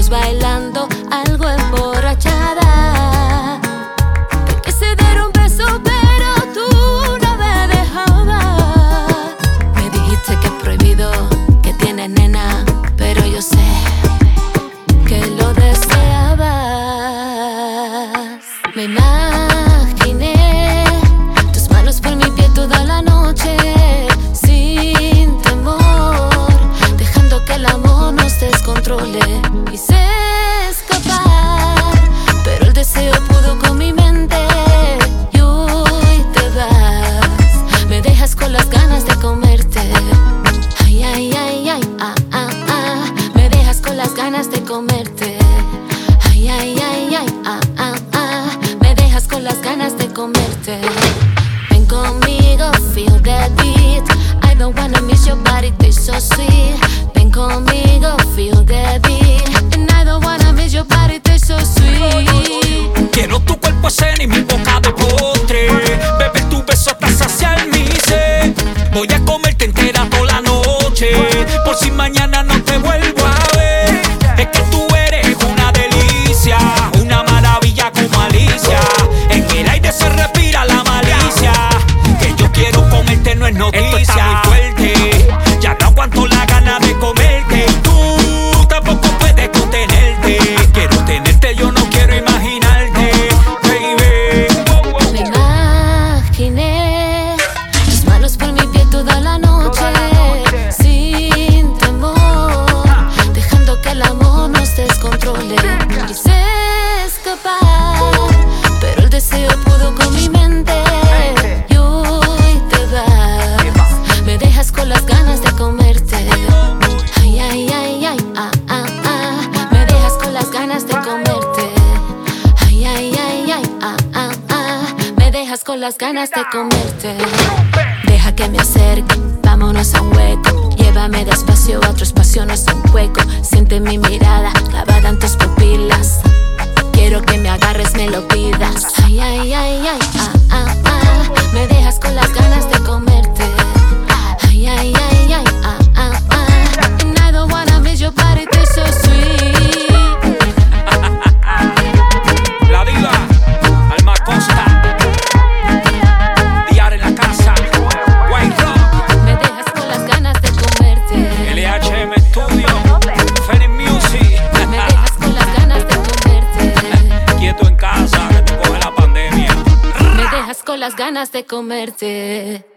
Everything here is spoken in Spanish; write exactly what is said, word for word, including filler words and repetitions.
estamos bailando algo emborrachada. Te quise dar un beso pero tú no me dejabas. Me dijiste que es prohibido, que tienes nena, pero yo sé que lo deseabas. Me imaginé tus manos por mi piel toda la noche, sin temor, dejando que el amor nos descontrole. Quise escapar, pero el deseo pudo con mi mente y hoy te vas. Me dejas con las ganas de comerte. Ay, ay, ay, ay, ah, ah, ah. Me dejas con las ganas de comerte. Ay, ay, ay, ay, ah, ah, ah. Me dejas con las ganas de comerte. Ven conmigo, feel that beat. I don't wanna miss your body, tastes so sweet. Ven conmigo, feel that beat. And I don't wanna miss your body, tastes so sweet. Quiero tu cuerpo escena y mi boca de postre. Bebe tu beso hasta saciar mi sed. Voy a comerte entera toda la noche, por si mañana no te vuelvo a ver. Es que tú eres una delicia, una maravilla como Alicia. En el aire se respira la malicia. Que yo quiero comerte no es noticia. Esto está muy fuerte, ya no aguanto la gana de comerte. Y tú tampoco puedes contenerte. Quiero tenerte, yo no quiero imaginarte, baby. Me imaginé tus manos por mi piel toda la noche, sin temor, dejando que el amor nos descontrole. Quise escapar, pero el deseo pudo con mi mente y hoy te vas. Me dejas con las ganas de comerte. Ay, ay, ay, ay, ah, ah, ah. Me dejas con las ganas de comerte. Ay, ay, ay, ay, ah, ah, ah. Me dejas con las ganas de comerte. Deja que me acerque, vámonos a un hueco. Llévame despacio a otro espacio, no es un hueco. Siente mi mirada clavada en tus pupilas. Quiero que me agarres, me lo pidas. Ay, ay, ay, ay, ah, ah, ah. Me dejas con las ganas de comerte. Ay, ay, ay, ay, ah, ah, ah. And I don't wanna miss your body, tastes so sweet. La diva, Alma Costa, Diar en la casa, White Rock, Me dejas con las ganas de comerte. L H M Studio, Fenix Music. Me dejas con las ganas de comerte. Quieto en casa, que te coge la pandemia. Me dejas con las ganas de comerte.